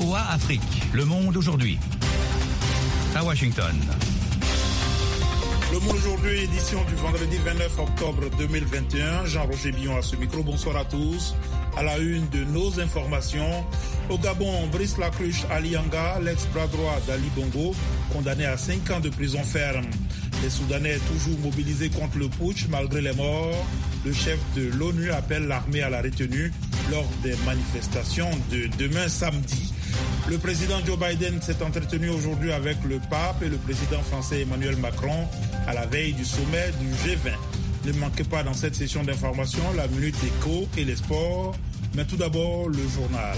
VOA Afrique, le monde aujourd'hui. À Washington. Le Monde aujourd'hui, édition du vendredi 29 octobre 2021. Jean-Roger Billon à ce micro. Bonsoir à tous. À la une de nos informations, au Gabon, Brice Lacruche Alianga, l'ex-bras droit d'Ali Bongo, condamné à 5 ans de prison ferme. Les Soudanais toujours mobilisés contre le putsch malgré les morts. Le chef de l'ONU appelle l'armée à la retenue lors des manifestations de demain samedi. Le président Joe Biden s'est entretenu aujourd'hui avec le pape et le président français Emmanuel Macron à la veille du sommet du G20. Ne manquez pas dans cette session d'information la Minute Éco et les sports. Mais tout d'abord, le journal.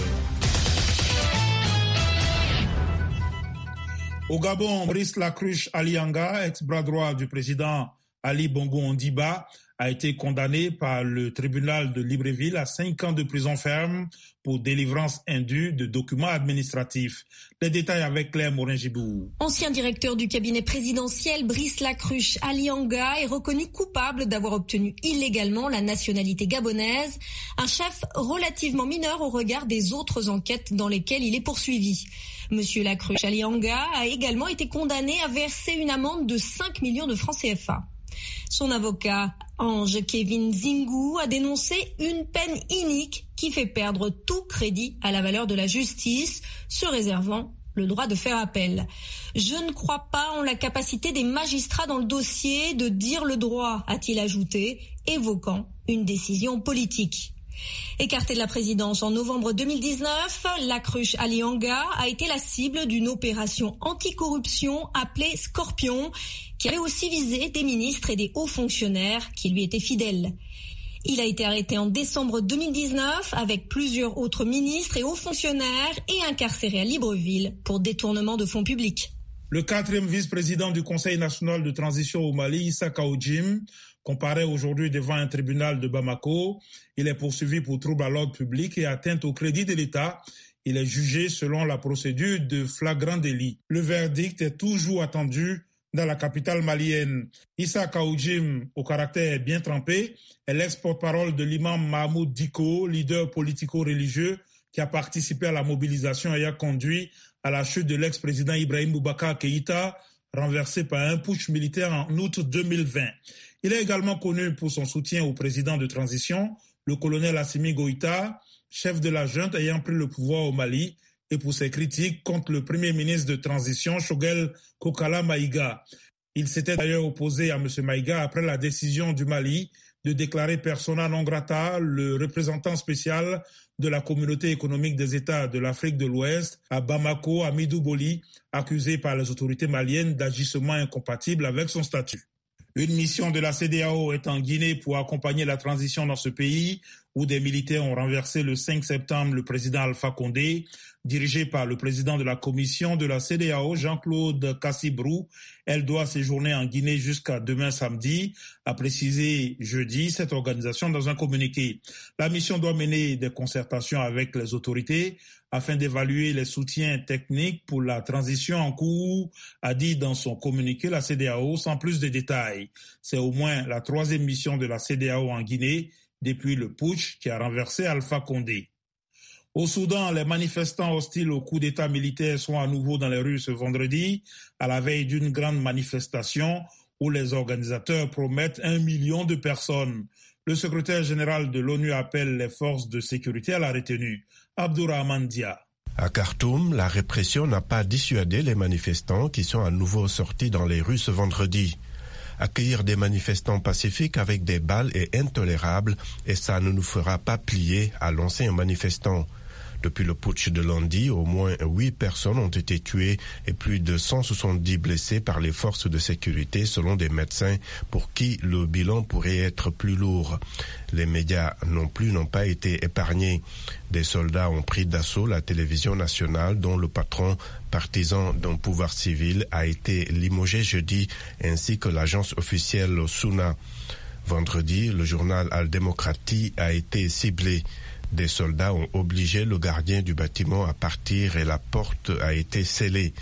Au Gabon, Brice Lacruche Alianga, ex-bras droit du président Ali Bongo Ondimba, a été condamné par le tribunal de Libreville à 5 ans de prison ferme pour délivrance indue de documents administratifs. Les détails avec Claire Morin-Gibou. Ancien directeur du cabinet présidentiel, Brice Lacruche Alianga est reconnu coupable d'avoir obtenu illégalement la nationalité gabonaise, un chef relativement mineur au regard des autres enquêtes dans lesquelles il est poursuivi. Monsieur Lacruche Alianga a également été condamné à verser une amende de 5 millions de francs CFA. Son avocat, Ange Kevin Zingou, a dénoncé une peine inique qui fait perdre tout crédit à la valeur de la justice, se réservant le droit de faire appel. Je ne crois pas en la capacité des magistrats dans le dossier de dire le droit, a-t-il ajouté, évoquant une décision politique. Écarté de la présidence en novembre 2019, Lacruche Alianga a été la cible d'une opération anticorruption appelée Scorpion, qui avait aussi visé des ministres et des hauts fonctionnaires qui lui étaient fidèles. Il a été arrêté en décembre 2019 avec plusieurs autres ministres et hauts fonctionnaires et incarcéré à Libreville pour détournement de fonds publics. Le 4e vice-président du Conseil national de transition au Mali, Issa Kaoudjim, comparaît aujourd'hui devant un tribunal de Bamako. Il est poursuivi pour trouble à l'ordre public et atteinte au crédit de l'État. Il est jugé selon la procédure de flagrant délit. Le verdict est toujours attendu dans la capitale malienne. Issa Kaoudjim, au caractère bien trempé, est l'ex-porte-parole de l'imam Mahmoud Dicko, leader politico-religieux qui a participé à la mobilisation ayant conduit à la chute de l'ex-président Ibrahim Boubacar Keïta, renversé par un putsch militaire en août 2020. Il est également connu pour son soutien au président de transition, le colonel Assimi Goïta, chef de la junte ayant pris le pouvoir au Mali, et pour ses critiques contre le premier ministre de transition, Choguel Kokala Maïga. Il s'était d'ailleurs opposé à M. Maïga après la décision du Mali de déclarer persona non grata le représentant spécial de la communauté économique des États de l'Afrique de l'Ouest à Bamako, Amidou Boli, accusé par les autorités maliennes d'agissements incompatibles avec son statut. Une mission de la CEDEAO est en Guinée pour accompagner la transition dans ce pays où des militaires ont renversé le 5 septembre le président Alpha Condé. Dirigée par le président de la commission de la CEDEAO, Jean-Claude Cassibrou, elle doit séjourner en Guinée jusqu'à demain samedi, a précisé jeudi cette organisation dans un communiqué. La mission doit mener des concertations avec les autorités afin d'évaluer les soutiens techniques pour la transition en cours, a dit dans son communiqué la CEDEAO sans plus de détails. C'est au moins la 3e mission de la CEDEAO en Guinée depuis le putsch qui a renversé Alpha Condé. Au Soudan, les manifestants hostiles au coup d'État militaire sont à nouveau dans les rues ce vendredi, à la veille d'une grande manifestation où les organisateurs promettent 1 million de personnes. Le secrétaire général de l'ONU appelle les forces de sécurité à la retenue. Abdourahmane Dia. À Khartoum, la répression n'a pas dissuadé les manifestants qui sont à nouveau sortis dans les rues ce vendredi. Accueillir des manifestants pacifiques avec des balles est intolérable et ça ne nous fera pas plier, a lancé un manifestant. Depuis le putsch de lundi, au moins 8 personnes ont été tuées et plus de 170 blessés par les forces de sécurité selon des médecins pour qui le bilan pourrait être plus lourd. Les médias non plus n'ont pas été épargnés. Des soldats ont pris d'assaut la télévision nationale dont le patron partisan d'un pouvoir civil a été limogé jeudi ainsi que l'agence officielle Suna. Vendredi, le journal Al-Demokrati a été ciblé. Des soldats ont obligé le gardien du bâtiment à partir et la porte a été scellée.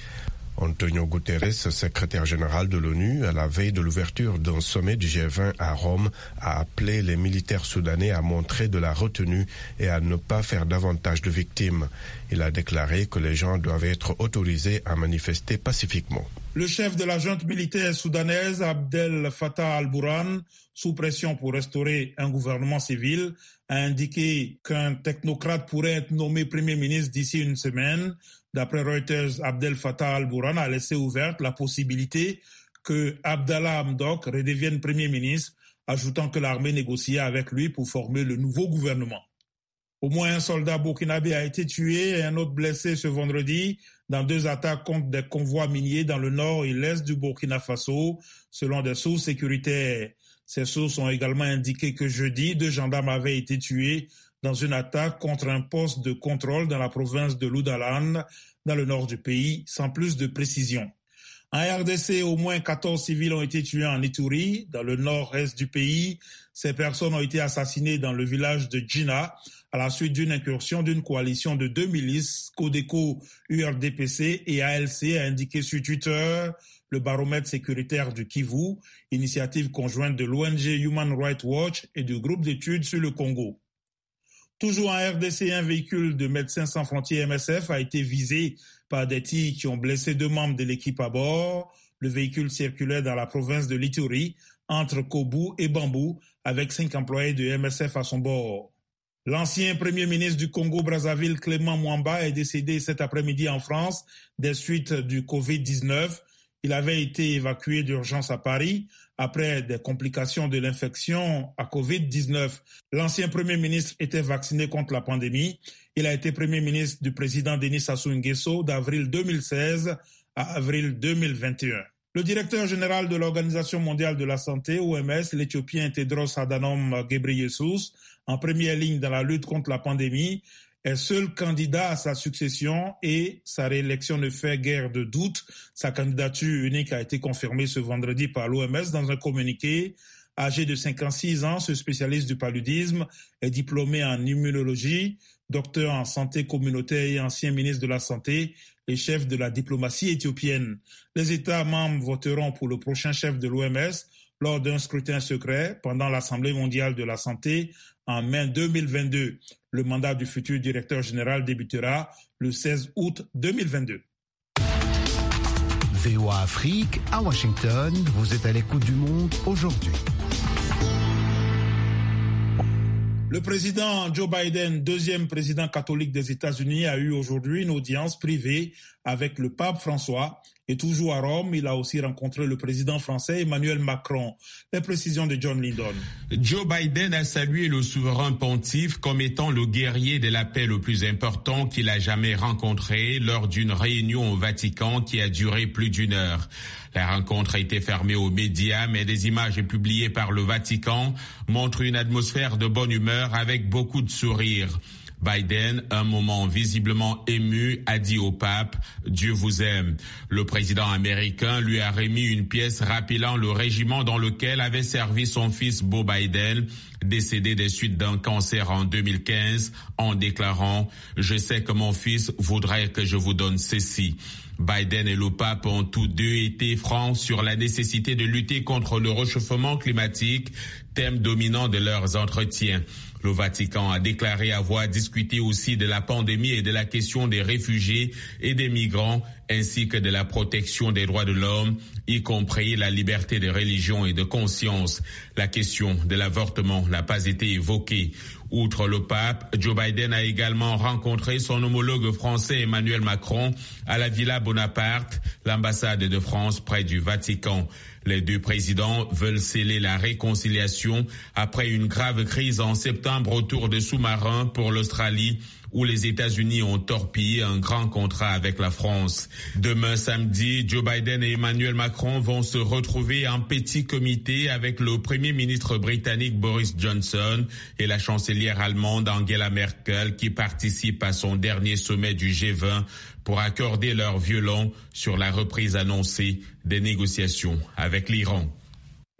Antonio Guterres, secrétaire général de l'ONU, à la veille de l'ouverture d'un sommet du G20 à Rome, a appelé les militaires soudanais à montrer de la retenue et à ne pas faire davantage de victimes. Il a déclaré que les gens doivent être autorisés à manifester pacifiquement. Le chef de la junte militaire soudanaise, Abdel Fattah al-Burhan, sous pression pour restaurer un gouvernement civil, a indiqué qu'un technocrate pourrait être nommé Premier ministre d'ici une semaine. D'après Reuters, Abdel Fattah al-Burhan a laissé ouverte la possibilité que Abdallah Hamdok redevienne Premier ministre, ajoutant que l'armée négociait avec lui pour former le nouveau gouvernement. Au moins un soldat burkinabé a été tué et un autre blessé ce vendredi dans 2 attaques contre des convois miniers dans le nord et l'est du Burkina Faso, selon des sources sécuritaires. Ces sources ont également indiqué que jeudi, 2 gendarmes avaient été tués dans une attaque contre un poste de contrôle dans la province de Loudalan, dans le nord du pays, sans plus de précision. En RDC, au moins 14 civils ont été tués en Ituri, dans le nord-est du pays. Ces personnes ont été assassinées dans le village de Djina, à la suite d'une incursion d'une coalition de 2 milices, Codeco, URDPC et ALC, a indiqué sur Twitter le baromètre sécuritaire du Kivu, initiative conjointe de l'ONG Human Rights Watch et du groupe d'études sur le Congo. Toujours en RDC, un véhicule de Médecins sans frontières MSF a été visé par des tirs qui ont blessé 2 membres de l'équipe à bord. Le véhicule circulait dans la province de l'Ituri, entre Kobu et Bambou, avec 5 employés de MSF à son bord. L'ancien premier ministre du Congo-Brazzaville, Clément Mwamba, est décédé cet après-midi en France des suites du Covid-19. Il avait été évacué d'urgence à Paris après des complications de l'infection à Covid-19. L'ancien premier ministre était vacciné contre la pandémie. Il a été premier ministre du président Denis Sassou Nguesso d'avril 2016 à avril 2021. Le directeur général de l'Organisation mondiale de la santé, OMS, l'Éthiopien Tedros Adhanom Ghebreyesus, en première ligne dans la lutte contre la pandémie, est seul candidat à sa succession et sa réélection ne fait guère de doute. Sa candidature unique a été confirmée ce vendredi par l'OMS dans un communiqué. Âgé de 56 ans, ce spécialiste du paludisme est diplômé en immunologie, docteur en santé communautaire et ancien ministre de la Santé et chef de la diplomatie éthiopienne. Les États membres voteront pour le prochain chef de l'OMS lors d'un scrutin secret pendant l'Assemblée mondiale de la santé en mai 2022. Le mandat du futur directeur général débutera le 16 août 2022. VOA Afrique, à Washington, vous êtes à l'écoute du monde aujourd'hui. Le président Joe Biden, 2e président catholique des États-Unis, a eu aujourd'hui une audience privée avec le pape François. Et toujours à Rome, il a aussi rencontré le président français Emmanuel Macron. Les précisions de John Lindon. Joe Biden a salué le souverain pontife comme étant le guerrier de la paix le plus important qu'il a jamais rencontré lors d'une réunion au Vatican qui a duré plus d'1 heure. La rencontre a été fermée aux médias, mais des images publiées par le Vatican montrent une atmosphère de bonne humeur avec beaucoup de sourires. Biden, un moment visiblement ému, a dit au pape « Dieu vous aime ». Le président américain lui a remis une pièce rappelant le régiment dans lequel avait servi son fils Beau Biden, décédé des suites d'un cancer en 2015, en déclarant « Je sais que mon fils voudrait que je vous donne ceci ». Biden et le pape ont tous deux été francs sur la nécessité de lutter contre le réchauffement climatique, thème dominant de leurs entretiens. Le Vatican a déclaré avoir discuté aussi de la pandémie et de la question des réfugiés et des migrants, ainsi que de la protection des droits de l'homme, y compris la liberté de religion et de conscience. La question de l'avortement n'a pas été évoquée. Outre le pape, Joe Biden a également rencontré son homologue français Emmanuel Macron à la Villa Bonaparte, l'ambassade de France près du Vatican. Les deux présidents veulent sceller la réconciliation après une grave crise en septembre autour de sous-marins pour l'Australie, où les États-Unis ont torpillé un grand contrat avec la France. Demain samedi, Joe Biden et Emmanuel Macron vont se retrouver en petit comité avec le Premier ministre britannique Boris Johnson et la chancelière allemande Angela Merkel qui participent à son dernier sommet du G20 pour accorder leur violon sur la reprise annoncée des négociations avec l'Iran.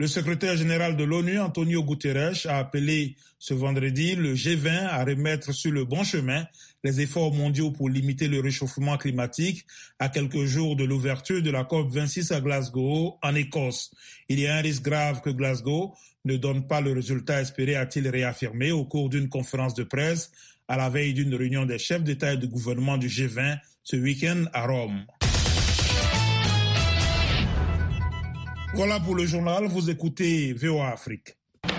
Le secrétaire général de l'ONU, Antonio Guterres, a appelé ce vendredi le G20 à remettre sur le bon chemin les efforts mondiaux pour limiter le réchauffement climatique à quelques jours de l'ouverture de la COP26 à Glasgow, en Écosse. Il y a un risque grave que Glasgow ne donne pas le résultat espéré, a-t-il réaffirmé au cours d'une conférence de presse à la veille d'une réunion des chefs d'État et de gouvernement du G20 ce week-end à Rome. Voilà pour le journal, vous écoutez VOA Afrique.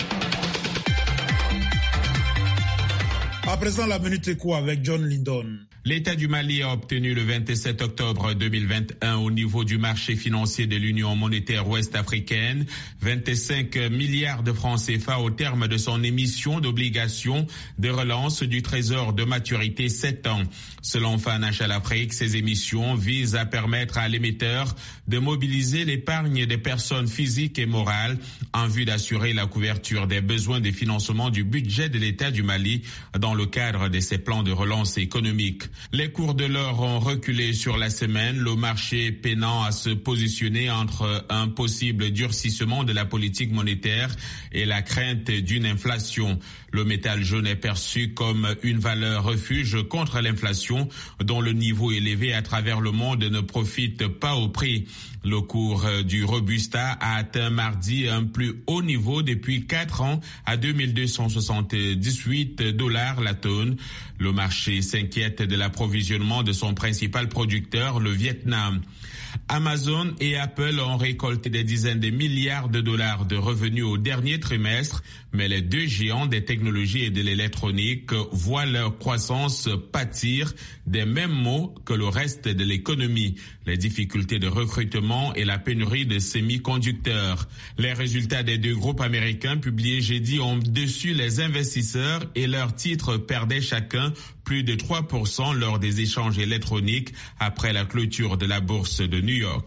À présent, la Minute Éco avec John Lindon. L'État du Mali a obtenu le 27 octobre 2021 au niveau du marché financier de l'Union monétaire ouest-africaine 25 milliards de francs CFA au terme de son émission d'obligations de relance du Trésor de maturité 7 ans. Selon Financial Afrique, ces émissions visent à permettre à l'émetteur de mobiliser l'épargne des personnes physiques et morales en vue d'assurer la couverture des besoins de financement du budget de l'État du Mali dans le cadre de ses plans de relance économique. Les cours de l'or ont reculé sur la semaine, le marché peinant à se positionner entre un possible durcissement de la politique monétaire et la crainte d'une inflation. Le métal jaune est perçu comme une valeur refuge contre l'inflation dont le niveau élevé à travers le monde ne profite pas au prix. Le cours du Robusta a atteint mardi un plus haut niveau depuis 4 ans à 2278 $ la tonne. Le marché s'inquiète de l'approvisionnement de son principal producteur, le Vietnam. Amazon et Apple ont récolté des dizaines de milliards de dollars de revenus au dernier trimestre, mais les deux géants des technologies et de l'électronique voient leur croissance pâtir des mêmes maux que le reste de l'économie, les difficultés de recrutement et la pénurie de semi-conducteurs. Les résultats des deux groupes américains publiés jeudi ont déçu les investisseurs et leurs titres perdaient chacun plus de 3% lors des échanges électroniques après la clôture de la bourse de New York.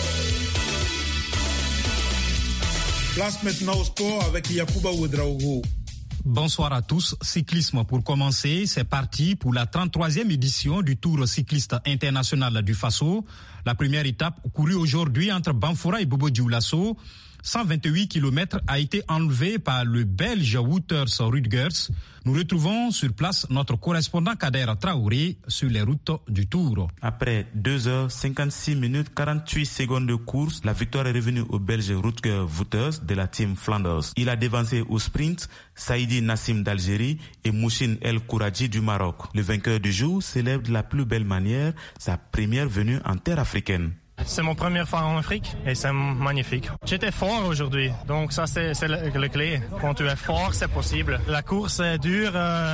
Place maintenant au sport avec Yacouba Ouedraogo. Bonsoir à tous. Cyclisme pour commencer, c'est parti pour la 33e édition du Tour cycliste international du Faso. La première étape courue aujourd'hui entre Banfora et Bobo-Dioulasso. 128 km a été enlevé par le Belge Wouters Rutgers. Nous retrouvons sur place notre correspondant Kader Traoré sur les routes du Tour. Après 2h56 48 secondes de course, la victoire est revenue au Belge Rutger Wouters de la team Flanders. Il a dévancé au sprint Saïdi Nassim d'Algérie et Mouchine El Kouraji du Maroc. Le vainqueur du jour célèbre de la plus belle manière sa première venue en terre africaine. C'est mon première fois en Afrique et c'est magnifique. J'étais fort aujourd'hui, donc ça c'est le clé. Quand tu es fort, c'est possible. La course est dure,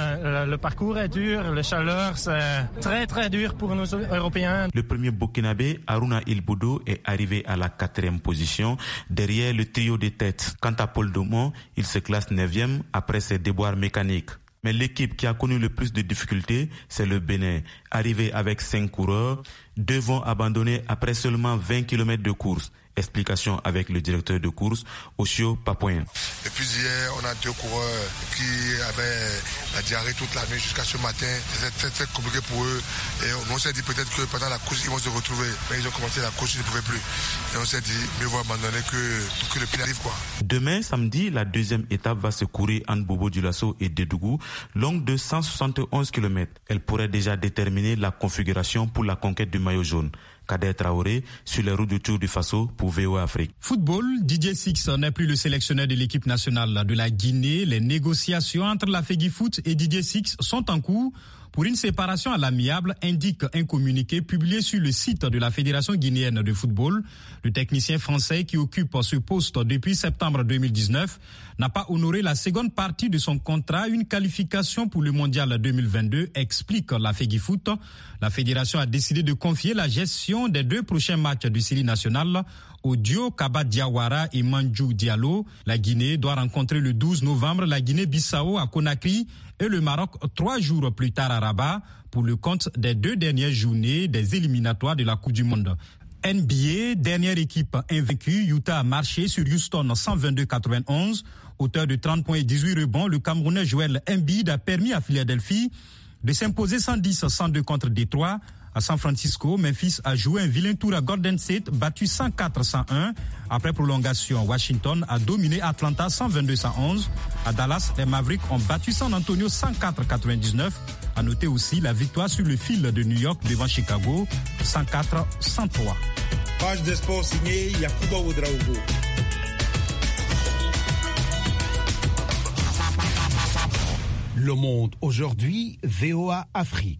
le parcours est dur, la chaleur c'est très très dur pour nous Européens. Le premier Burkinabé, Haruna Ilboudo, est arrivé à la 4e position, derrière le trio de tête. Quant à Paul Daumont, il se classe 9e après ses déboires mécaniques. Mais l'équipe qui a connu le plus de difficultés, c'est le Bénin. Arrivé avec 5 coureurs, 2 vont abandonner après seulement 20 km de course. Explication avec le directeur de course, Osio Papoyen. Depuis hier, on a 2 coureurs qui avaient la diarrhée toute la nuit jusqu'à ce matin. C'était très compliqué pour eux. Et on s'est dit peut-être que pendant la course, ils vont se retrouver. Mais ils ont commencé la course, ils ne pouvaient plus. Et on s'est dit, mieux vaut abandonner que le pire arrive, quoi. Demain, samedi, la 2e étape va se courir entre Bobo-Dioulasso et Dédougou, longue de 171 km. Elle pourrait déjà déterminer la configuration pour la conquête du maillot jaune. Kader Traoré sur les routes du Tour du Faso pour VOA Afrique. Football, Didier Six n'est plus le sélectionneur de l'équipe nationale de la Guinée. Les négociations entre la FEGIFOOT et Didier Six sont en cours pour une séparation à l'amiable, indique un communiqué publié sur le site de la Fédération guinéenne de football. Le technicien français qui occupe ce poste depuis septembre 2019 n'a pas honoré la seconde partie de son contrat, une qualification pour le mondial 2022, explique la FEGIFOOT. La fédération a décidé de confier la gestion des 2 prochains matchs du série national au duo Kaba Diawara et Mandjou Diallo. La Guinée doit rencontrer le 12 novembre la Guinée-Bissau à Conakry et le Maroc 3 jours plus tard à Rabat pour le compte des 2 dernières journées des éliminatoires de la Coupe du Monde. NBA, dernière équipe invaincue, Utah a marché sur Houston 122-91. Auteur de 30 points et 18 rebonds, le Camerounais Joel Embiid a permis à Philadelphie de s'imposer 110-102 contre Détroit À San Francisco, Memphis a joué un vilain tour à Golden State, battu 104-101. Après prolongation, Washington a dominé Atlanta 122-111. À Dallas, les Mavericks ont battu San Antonio 104-99. À noter aussi la victoire sur le fil de New York devant Chicago 104-103. Page des sports signée Yacouba Ouedraogo. Le Monde aujourd'hui, VOA Afrique.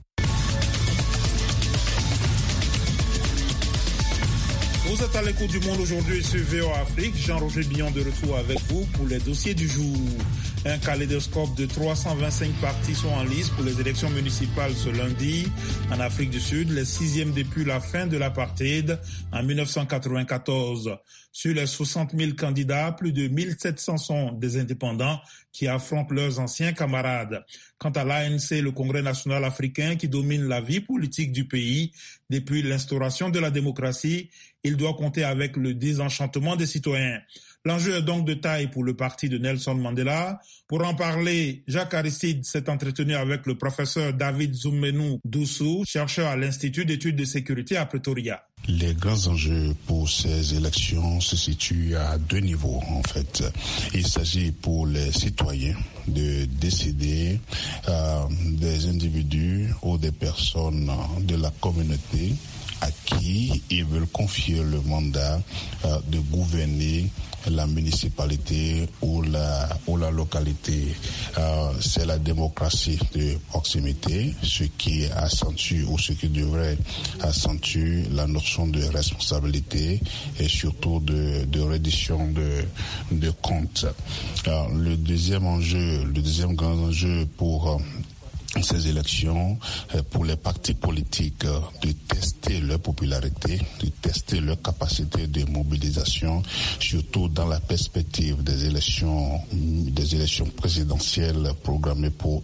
Vous êtes à l'écoute du Monde aujourd'hui sur VOA Afrique. Jean-Roger Billon de retour avec vous pour les dossiers du jour. Un kaléidoscope de 325 partis sont en lice pour les élections municipales ce lundi. En Afrique du Sud, les 6e depuis la fin de l'apartheid en 1994. Sur les 60 000 candidats, plus de 1700 sont des indépendants qui affrontent leurs anciens camarades. Quant à l'ANC, le Congrès national africain qui domine la vie politique du pays depuis l'instauration de la démocratie, il doit compter avec le désenchantement des citoyens. L'enjeu est donc de taille pour le parti de Nelson Mandela. Pour en parler, Jacques Aristide s'est entretenu avec le professeur David Zoumenou Doussou, chercheur à l'Institut d'études de sécurité à Pretoria. Les grands enjeux pour ces élections se situent à deux niveaux, en fait. Il s'agit pour les citoyens de décider des individus ou des personnes de la communauté à qui ils veulent confier le mandat de gouverner la municipalité ou la localité. C'est la démocratie de proximité, ce qui accentue ou ce qui devrait accentuer la notion de responsabilité et surtout de reddition de comptes. Le deuxième grand enjeu pour ces élections, pour les partis politiques de tester leur popularité, de tester leur capacité de mobilisation, surtout dans la perspective des élections présidentielles programmées pour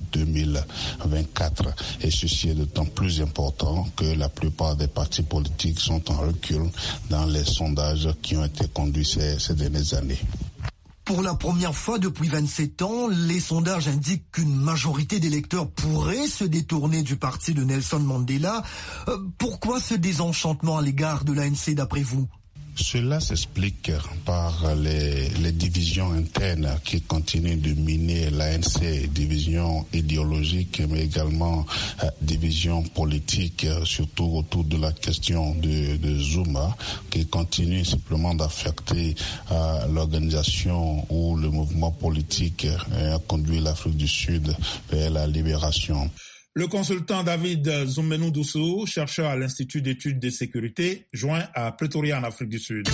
2024. Et ceci est d'autant plus important que la plupart des partis politiques sont en recul dans les sondages qui ont été conduits ces dernières années. Pour la première fois depuis 27 ans, les sondages indiquent qu'une majorité d'électeurs pourrait se détourner du parti de Nelson Mandela. Pourquoi ce désenchantement à l'égard de l'ANC d'après vous ? Cela s'explique par les divisions internes qui continuent de miner l'ANC, divisions idéologiques mais également divisions politiques, surtout autour de la question de Zuma, qui continue simplement d'affecter l'organisation ou le mouvement politique ayant conduit l'Afrique du Sud vers la libération. Le consultant David Zoumenou Doussou, chercheur à l'Institut d'études de sécurité, joint à Pretoria en Afrique du Sud.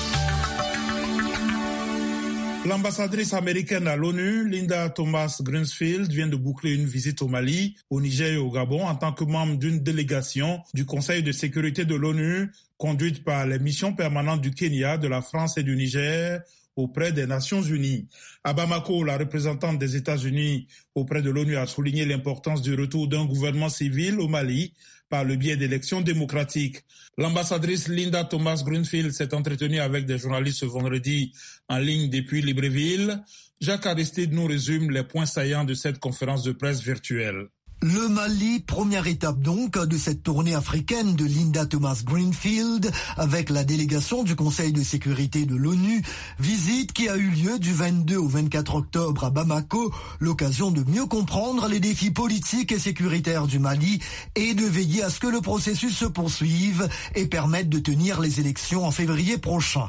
L'ambassadrice américaine à l'ONU, Linda Thomas-Greenfield, vient de boucler une visite au Mali, au Niger et au Gabon en tant que membre d'une délégation du Conseil de sécurité de l'ONU, conduite par les missions permanentes du Kenya, de la France et du Niger, auprès des Nations Unies. À Bamako, la représentante des États-Unis auprès de l'ONU a souligné l'importance du retour d'un gouvernement civil au Mali par le biais d'élections démocratiques. L'ambassadrice Linda Thomas-Greenfield s'est entretenue avec des journalistes ce vendredi en ligne depuis Libreville. Jacques Aristide nous résume les points saillants de cette conférence de presse virtuelle. Le Mali, première étape donc de cette tournée africaine de Linda Thomas-Greenfield avec la délégation du Conseil de sécurité de l'ONU, visite qui a eu lieu du 22 au 24 octobre à Bamako, l'occasion de mieux comprendre les défis politiques et sécuritaires du Mali et de veiller à ce que le processus se poursuive et permette de tenir les élections en février prochain.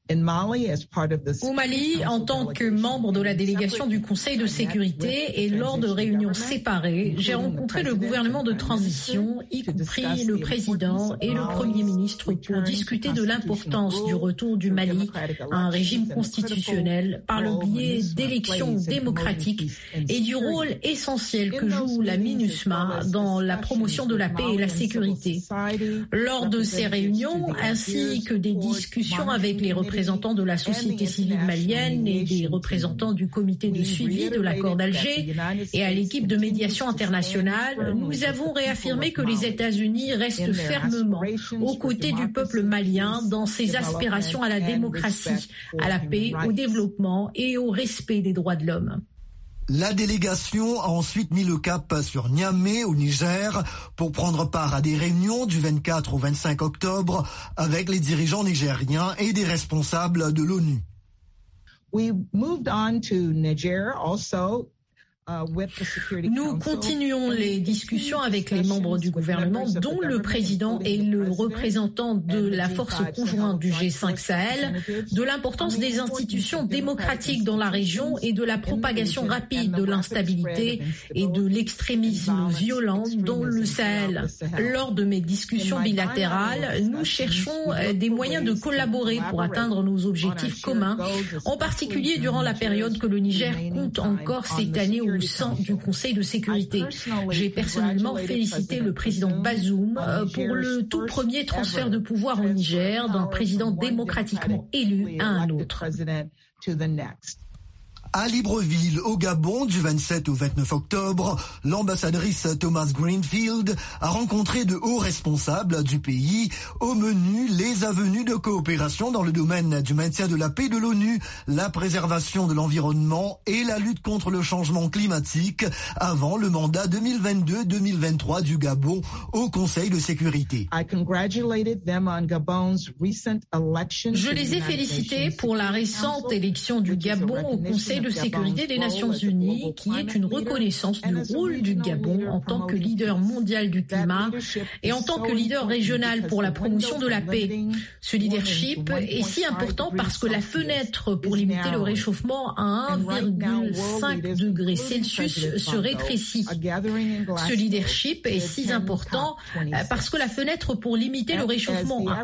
Au Mali, en tant que membre de la délégation du Conseil de sécurité et lors de réunions séparées, j'ai rencontré le gouvernement de transition, y compris le président et le premier ministre, pour discuter de l'importance du retour du Mali à un régime constitutionnel par le biais d'élections démocratiques et du rôle essentiel que joue la MINUSMA dans la promotion de la paix et la sécurité. Lors de ces réunions, ainsi que des discussions avec les représentants de la société civile malienne et des représentants du comité de suivi de l'accord d'Alger et à l'équipe de médiation internationale, nous avons réaffirmé que les États-Unis restent fermement aux côtés du peuple malien dans ses aspirations à la démocratie, à la paix, au développement et au respect des droits de l'homme. La délégation a ensuite mis le cap sur Niamey, au Niger, pour prendre part à des réunions du 24 au 25 octobre avec les dirigeants nigériens et des responsables de l'ONU. We moved on to Niger also. Nous continuons les discussions avec les membres du gouvernement, dont le président et le représentant de la force conjointe du G5 Sahel, de l'importance des institutions démocratiques dans la région et de la propagation rapide de l'instabilité et de l'extrémisme violent dans le Sahel. Lors de mes discussions bilatérales, nous cherchons des moyens de collaborer pour atteindre nos objectifs communs, en particulier durant la période que le Niger compte encore cette année au sein du Conseil de sécurité. J'ai personnellement félicité le président Bazoum pour le tout premier transfert de pouvoir au Niger d'un président démocratiquement élu à un autre. À Libreville, au Gabon, du 27 au 29 octobre, l'ambassadrice Thomas Greenfield a rencontré de hauts responsables du pays. Au menu, les avenues de coopération dans le domaine du maintien de la paix de l'ONU, la préservation de l'environnement et la lutte contre le changement climatique avant le mandat 2022-2023 du Gabon au Conseil de sécurité. Je les ai félicités pour la récente élection du Gabon au Conseil de sécurité des Nations Unies, qui est une reconnaissance du rôle du Gabon en tant que leader mondial du climat et en tant que leader régional pour la promotion de la paix. Ce leadership est si important parce que la fenêtre pour limiter le réchauffement à 1,5 degré Celsius se rétrécit. Ce leadership est si important parce que la fenêtre pour limiter le réchauffement à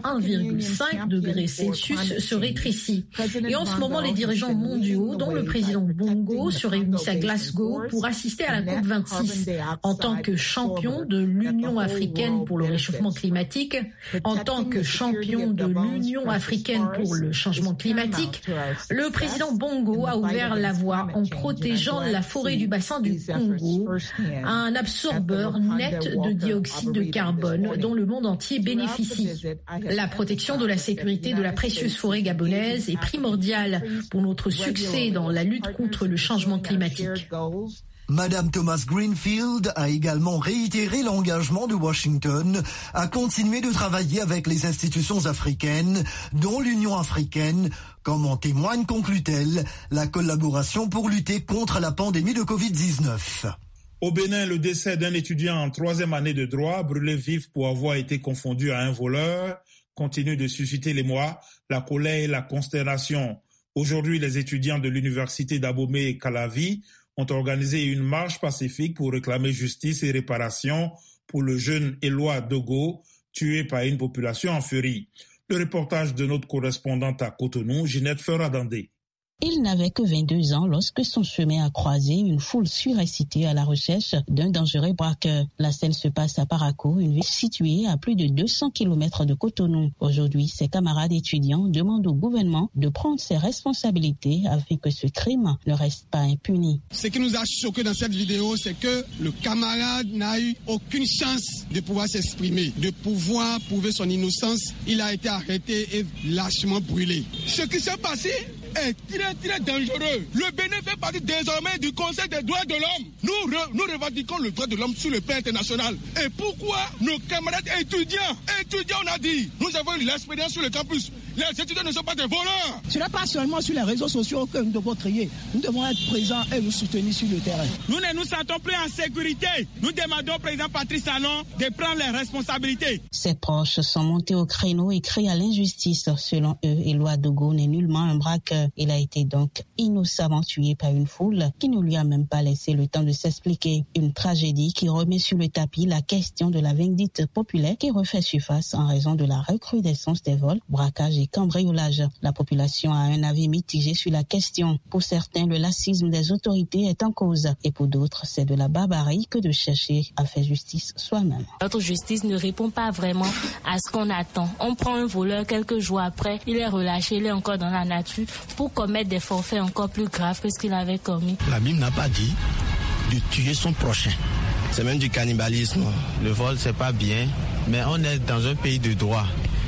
1,5 degré Celsius se rétrécit. Et en ce moment, les dirigeants mondiaux, dont le président Bongo, se réunissent à Glasgow pour assister à la COP26. En tant que champion de l'Union africaine pour le réchauffement climatique, en tant que champion de l'Union africaine pour le changement climatique, le président Bongo a ouvert la voie en protégeant la forêt du bassin du Congo, un absorbeur net de dioxyde de carbone dont le monde entier bénéficie. La protection de la sécurité de la précieuse forêt gabonaise est primordiale pour notre succès dans la lutte contre le changement climatique. Madame Thomas Greenfield a également réitéré l'engagement de Washington à continuer de travailler avec les institutions africaines, dont l'Union africaine, comme en témoigne, conclut-elle, la collaboration pour lutter contre la pandémie de Covid-19. Au Bénin, le décès d'un étudiant en 3e année de droit, brûlé vif pour avoir été confondu à un voleur, continue de susciter l'émoi, la colère et la consternation. Aujourd'hui, les étudiants de l'université d'Abomey et Calavi ont organisé une marche pacifique pour réclamer justice et réparation pour le jeune Éloi Dogo, tué par une population en furie. Le reportage de notre correspondante à Cotonou, Ginette Ferradandé. Il n'avait que 22 ans lorsque son chemin a croisé une foule surexcitée à la recherche d'un dangereux braqueur. La scène se passe à Parakou, une ville située à plus de 200 km de Cotonou. Aujourd'hui, ses camarades étudiants demandent au gouvernement de prendre ses responsabilités afin que ce crime ne reste pas impuni. Ce qui nous a choqué dans cette vidéo, c'est que le camarade n'a eu aucune chance de pouvoir s'exprimer, de pouvoir prouver son innocence. Il a été arrêté et lâchement brûlé. Ce qui s'est passé est très dangereux. Le Bénin fait partie désormais du Conseil des droits de l'homme. Nous revendiquons le droit de l'homme sur le plan international. Et pourquoi nos camarades étudiants, on a dit, nous avons l'expérience sur le campus. Les étudiants ne sont pas des voleurs. Ce n'est pas seulement sur les réseaux sociaux que nous devons trier. Nous devons être présents et nous soutenir sur le terrain. Nous ne nous sentons plus en sécurité. Nous demandons au président Patrice Talon de prendre les responsabilités. Ses proches sont montés au créneau et crient à l'injustice. Selon eux, Éloi Dogo n'est nullement un braqueur. Il a été donc innocemment tué par une foule qui ne lui a même pas laissé le temps de s'expliquer. Une tragédie qui remet sur le tapis la question de la vindicte populaire qui refait surface en raison de la recrudescence des vols, braquages et cambriolages. La population a un avis mitigé sur la question. Pour certains, le laxisme des autorités est en cause et pour d'autres, c'est de la barbarie que de chercher à faire justice soi-même. Notre justice ne répond pas vraiment à ce qu'on attend. On prend un voleur, quelques jours après, il est relâché, il est encore dans la nature pour commettre des forfaits encore plus graves que ce qu'il avait commis. La Bible n'a pas dit de tuer son prochain. C'est même du cannibalisme. Le vol, c'est pas bien, mais on est dans un pays de droit.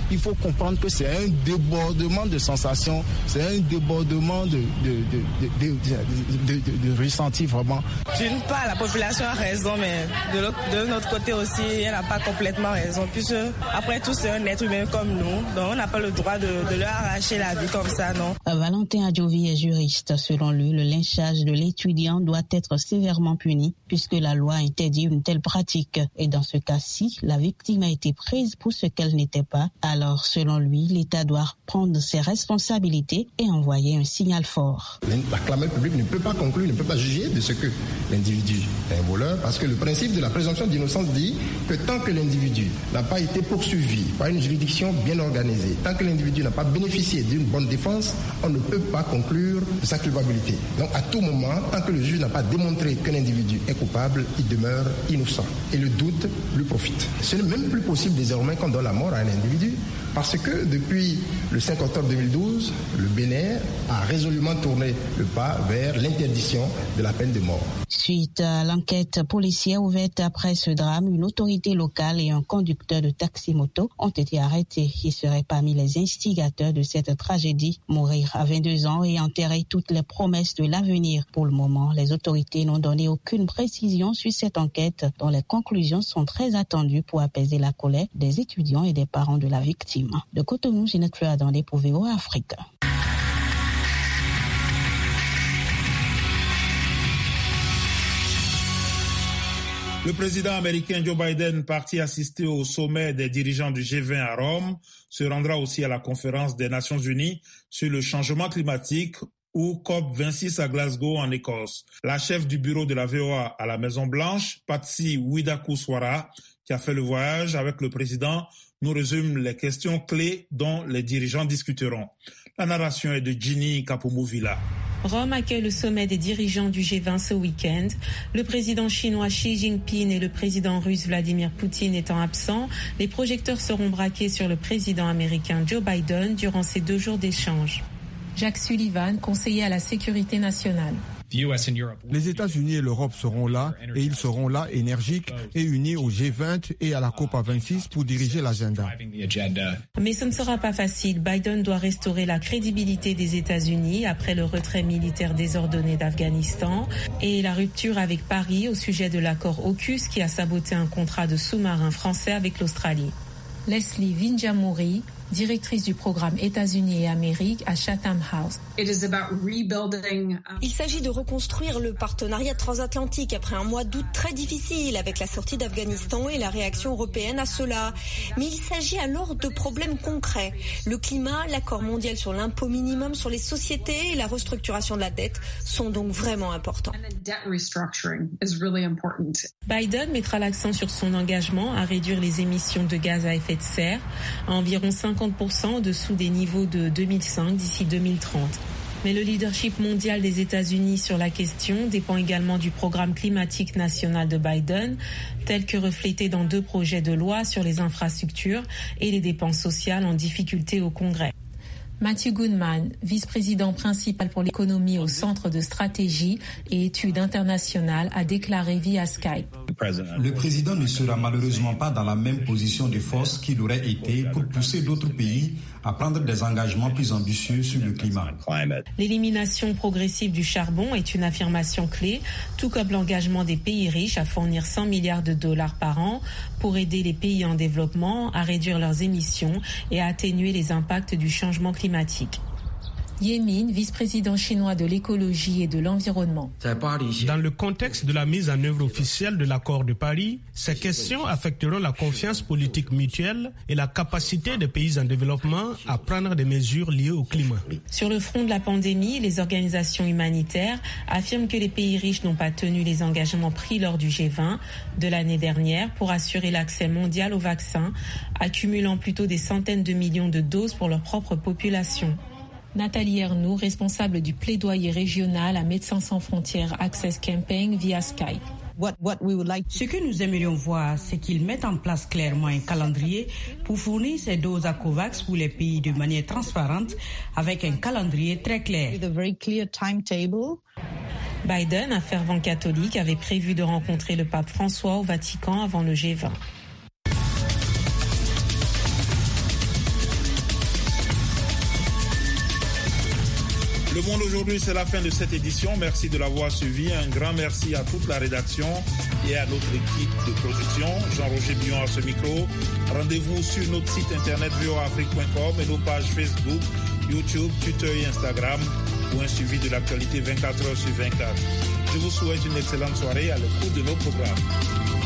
il faut comprendre que c'est un débordement de sensations, c'est un débordement de ressenti vraiment. D'une part, la population a raison, mais de notre côté aussi, elle n'a pas complètement raison, puisque après tout, c'est un être humain comme nous, donc on n'a pas le droit de leur arracher la vie comme ça, non. Valentin Adjovi est juriste. Selon lui, le lynchage de l'étudiant doit être sévèrement puni, puisque la loi interdit une telle pratique. Et dans ce cas-ci, la victime a été prise pour ce qu'elle n'était pas. Alors, selon lui, l'État doit prendre ses responsabilités et envoyer un signal fort. La clameur publique ne peut pas conclure, ne peut pas juger de ce que l'individu est un voleur, parce que le principe de la présomption d'innocence dit que tant que l'individu n'a pas été poursuivi par une juridiction bien organisée, tant que l'individu n'a pas bénéficié d'une bonne défense, on ne peut pas conclure de sa culpabilité. Donc à tout moment, tant que le juge n'a pas démontré qu'un individu est coupable, il demeure innocent. Et le doute lui profite. Ce n'est même plus possible désormais qu'on donne la mort à un individu, parce que depuis le 5 octobre 2012, le Bénin a résolument tourné le pas vers l'interdiction de la peine de mort. Suite à l'enquête policière ouverte après ce drame, une autorité locale et un conducteur de taxi-moto ont été arrêtés. Ils seraient parmi les instigateurs de cette tragédie. Mourir à 22 ans et enterrer toutes les promesses de l'avenir. Pour le moment, les autorités n'ont donné aucune précision sur cette enquête, dont les conclusions sont très attendues pour apaiser la colère des étudiants et des parents de la victime. De Cotonou, Ginette Fleur Adandé pour VOA Afrique. Le président américain Joe Biden, parti assister au sommet des dirigeants du G20 à Rome, se rendra aussi à la conférence des Nations Unies sur le changement climatique ou COP26 à Glasgow en Écosse. La chef du bureau de la VOA à la Maison-Blanche, Patsy Widakuswara, qui a fait le voyage avec le président, nous résume les questions clés dont les dirigeants discuteront. La narration est de Ginny Kapumovila. Rome accueille le sommet des dirigeants du G20 ce week-end. Le président chinois Xi Jinping et le président russe Vladimir Poutine étant absents, les projecteurs seront braqués sur le président américain Joe Biden durant ces 2 jours d'échange. Jacques Sullivan, conseiller à la sécurité nationale. Les États-Unis et l'Europe seront là et ils seront là énergiques et unis au G20 et à la COP26 pour diriger l'agenda. Mais ce ne sera pas facile. Biden doit restaurer la crédibilité des États-Unis après le retrait militaire désordonné d'Afghanistan et la rupture avec Paris au sujet de l'accord AUKUS qui a saboté un contrat de sous-marin français avec l'Australie. Leslie Vinjamouri, directrice du programme États-Unis et Amérique à Chatham House. Il s'agit de reconstruire le partenariat transatlantique après un mois d'août très difficile avec la sortie d'Afghanistan et la réaction européenne à cela. Mais il s'agit alors de problèmes concrets. Le climat, l'accord mondial sur l'impôt minimum sur les sociétés et la restructuration de la dette sont donc vraiment importants. Biden mettra l'accent sur son engagement à réduire les émissions de gaz à effet de serre à environ 50% au-dessous des niveaux de 2005 d'ici 2030. Mais le leadership mondial des États-Unis sur la question dépend également du programme climatique national de Biden, tel que reflété dans 2 projets de loi sur les infrastructures et les dépenses sociales en difficulté au Congrès. Matthew Goodman, vice-président principal pour l'économie au Centre de stratégie et études internationales, a déclaré via Skype. Le président ne sera malheureusement pas dans la même position de force qu'il aurait été pour pousser d'autres pays à prendre des engagements plus ambitieux sur le climat. L'élimination progressive du charbon est une affirmation clé, tout comme l'engagement des pays riches à fournir 100 milliards de dollars par an pour aider les pays en développement à réduire leurs émissions et à atténuer les impacts du changement climatique. Ye Min, vice-président chinois de l'écologie et de l'environnement. Dans le contexte de la mise en œuvre officielle de l'accord de Paris, ces questions affecteront la confiance politique mutuelle et la capacité des pays en développement à prendre des mesures liées au climat. Sur le front de la pandémie, les organisations humanitaires affirment que les pays riches n'ont pas tenu les engagements pris lors du G20 de l'année dernière pour assurer l'accès mondial aux vaccins, accumulant plutôt des centaines de millions de doses pour leur propre population. Nathalie Ernoux, responsable du plaidoyer régional à Médecins sans frontières Access Campaign via Skype. Ce que nous aimerions voir, c'est qu'ils mettent en place clairement un calendrier pour fournir ces doses à COVAX pour les pays de manière transparente, avec un calendrier très clair. Biden, un fervent catholique, avait prévu de rencontrer le pape François au Vatican avant le G20. Le Monde aujourd'hui, c'est la fin de cette édition. Merci de l'avoir suivi. Un grand merci à toute la rédaction et à notre équipe de production. Jean-Roger Billon à ce micro. Rendez-vous sur notre site internet voaafrique.com et nos pages Facebook, YouTube, Twitter et Instagram pour un suivi de l'actualité 24 heures sur 24. Je vous souhaite une excellente soirée à l'écoute de nos programmes.